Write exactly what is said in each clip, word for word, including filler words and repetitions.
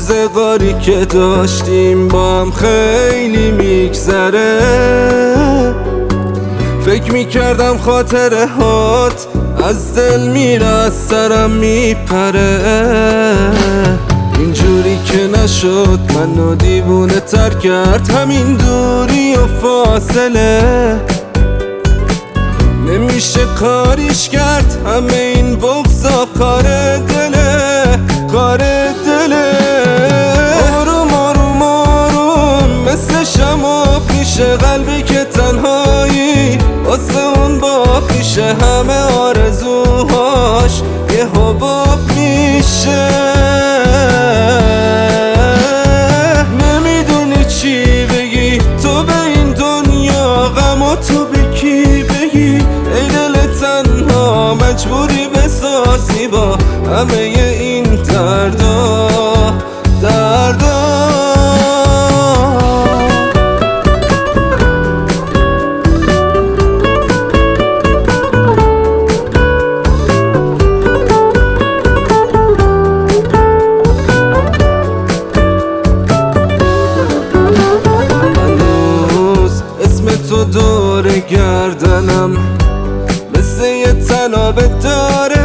روزگاری که داشتیم با هم خیلی میگذره. فکر میکردم خاطره هات از دل میره، از سرم میپره. اینجوری که نشد منو دیوونه تر کرد همین دوری و فاصله. نمیشه کاریش کرد همه این بغضا، کار دله کار دله. آروم آروم آروم مثل شما پیشه قلبی که تنهایی واسه اون با پیشه همه آرزوهاش یه حباب میشه. نمیدونی چی بگی تو به این دنیا، غم و تو به کی بگی؟ ای دل تنها مجبوری بسازی با همه این دردا دردا. تو دور گردنم مثل یه تنابه داره.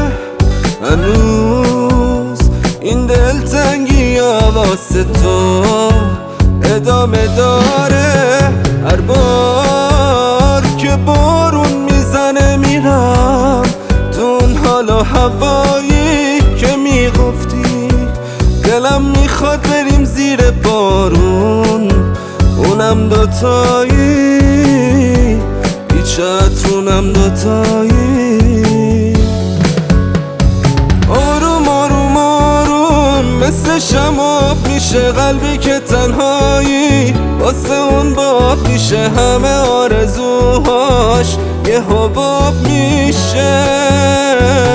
هنوز این دلتنگی ها واسه تو ادامه داره. هر بار که بارون میزنه میرم تو اون حال و هوایی که میگفتی. دلم میخواد بریم زیر بارون اونم دوتایی، هیچ عطرونم دوتایی. آروم آروم آروم مثل شما میشه قلبی که تنهایی واسه اون با پیشه همه آرزوهاش یه حباب میشه.